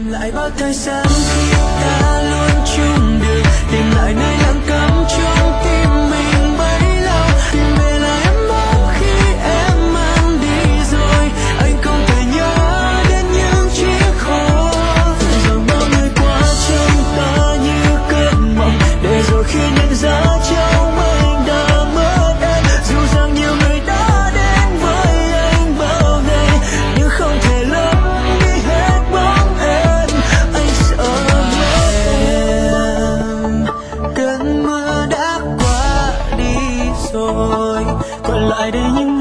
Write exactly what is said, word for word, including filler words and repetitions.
lại bao thời gian khi ta luôn chung đường, tìm lại nơi lặng cắm trong tim mình bấy lâu. Tìm về là em mong khi em mang đi rồi, anh không thể nhớ đến những chiếc hôn. Rằng bao ngày qua trong ta như cơn mộng, để rồi khi nhận ra trong anh đã mất em. Dù rằng nhiều người đã đến với anh bao ngày, nhưng không thể lấp đi hết bóng em. Anh sợ mất em. Cơn mưa đã qua đi rồi, còn lại đây những